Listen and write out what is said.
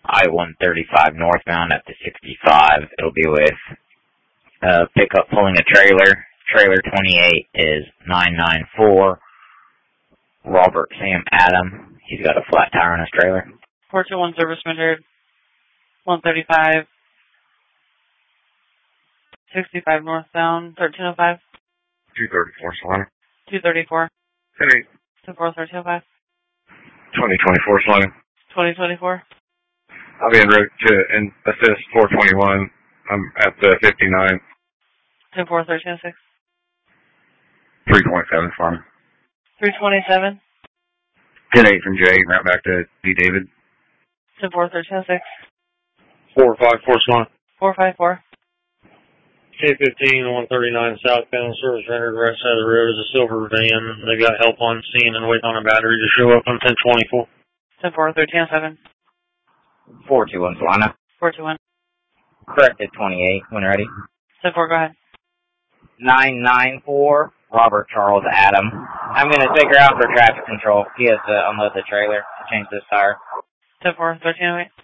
I-135 northbound at the 65. It'll be with pickup pulling a trailer. Trailer 28 is 994. Robert Sam Adam. He's got a flat tire on his trailer. 421 service rendered. 135. 65 northbound. 1305. 234, Solana. 234. 10-8. 24325. 2024, Solana. 2024. I'll be en route to assist 421. I'm at the 59. 1041306. 327, Solana. 327. 10-8 from Jay, route back to D. David. 1041306. 454, Solana. 454. K-15, 139 southbound, service rendered right side of the road is a silver van. They got help on scene and waiting on a battery to show up on 1024. 1041307. 421 Solana. 421. Corrected 28 when ready. 74, go ahead. 994 Robert Charles Adam. I'm going to take her out for traffic control. He has to unload the trailer to change this tire. 1041308.